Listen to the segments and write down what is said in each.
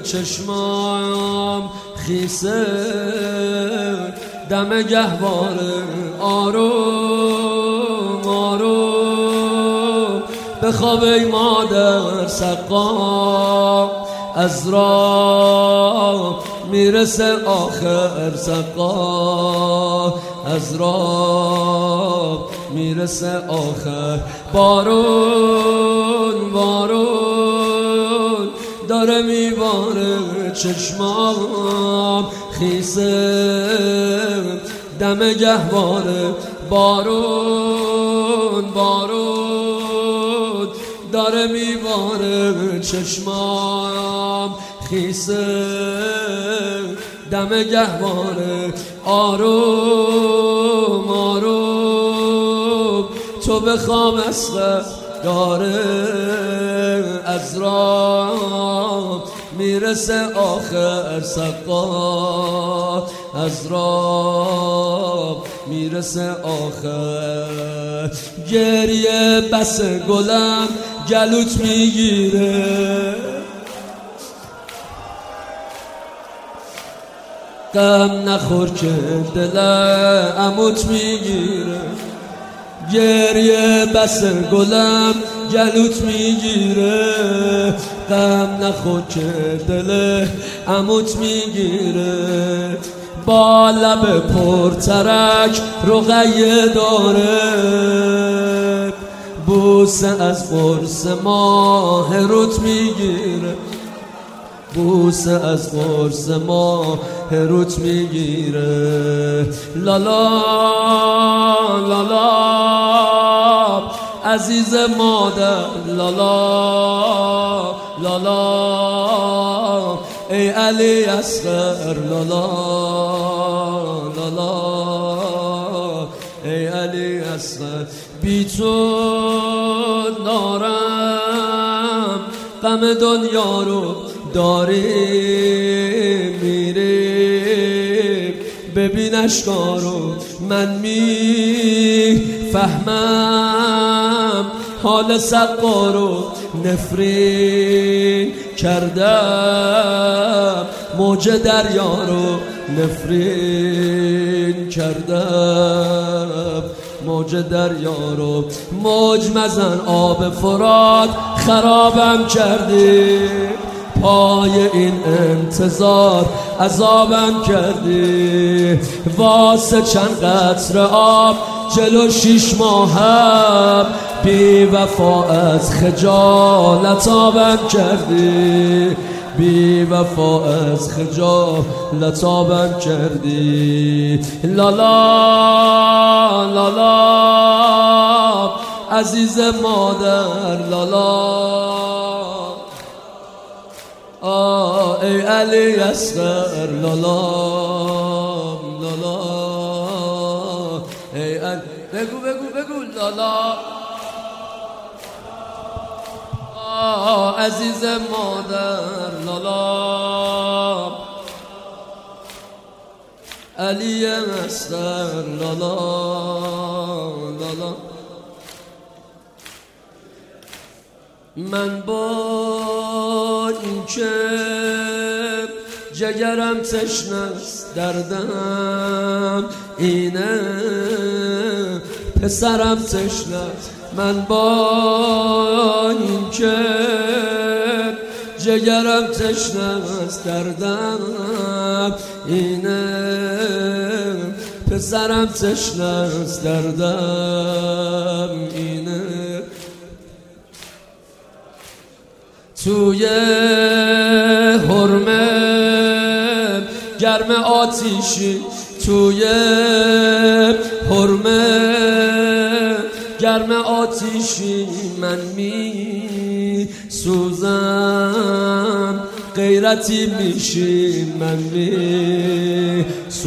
چشمام خیسه دم گهواره آروم آروم بخواب ای مادر سقا از راه میرسه آخر سقا از راه میرسه آخر بارون بارون داره میباره چشمام خیسه دم گهواره بارون بارون داره میباره چشمام خیسه دم گهواره آروم آروم تو بخوام اصغر داره از راه میرسه آخر سقا از راه میرسه آخر گریه بس گلم گلوت میگیره غم نخور که دل عموت میگیره گریه بس گلم گلوت میگیره غم نخور که دل عموت میگیره با لب پرترک رقیه داره بوسه از قرص ماه روت میگیره بوسه از قرص ماه روت میگیره لالا لالا عزیز مادر لالا لالا ای علی اصغر لالا لالا ای علی اصغر بی تو دارم غم دنیا رو داری میری ببین اشکارو من میفهمم حال سقارو نفرین کردم موج دریا رو نفرین کردم موج دریا رو موج مزن آب فرات خرابم کردی پای این انتظار عذابم کردی واسه چند قطره آب جلو 6 ماهم بی وفا از خجالت آبم کردی بی وفا از خجالت آبم کردی لالا لالا عزیز مادر لالا ای علی اصغر لالا لالا ای علی بگو لالا عزیز مادر لالا علی اصغر لالا لالا من با اینکه جگرم تشنست دردم اینه پسرم تشنست من با اینکه جگرم تشنست دردم اینه پسرم تشنست دردم اینه توی حرمه گرم آتیشی توی حرمه گرم آتیشی من می سوزم غیرتی میشی من می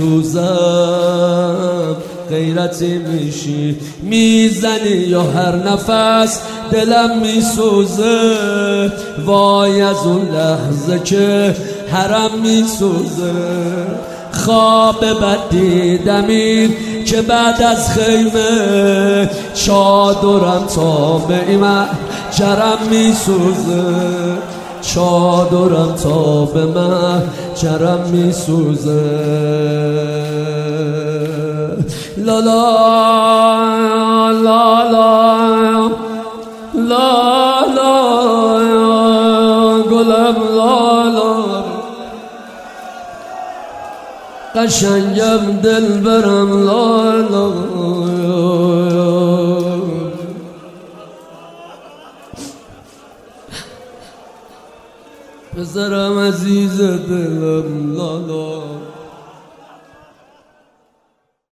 سوزم غیرتی میشی میزنی یا هر نفس دلم میسوزه وای از اون لحظه که حرم میسوزه خواب بد دیدم این که بعد از خیمه چادرم تا به این جرم میسوزه چادرم تا به محشرم میسوزه. لا لا لا لا لا لا گلم لا لا قشنگم دل برم لا لا پسرم عزیز دلم لا لا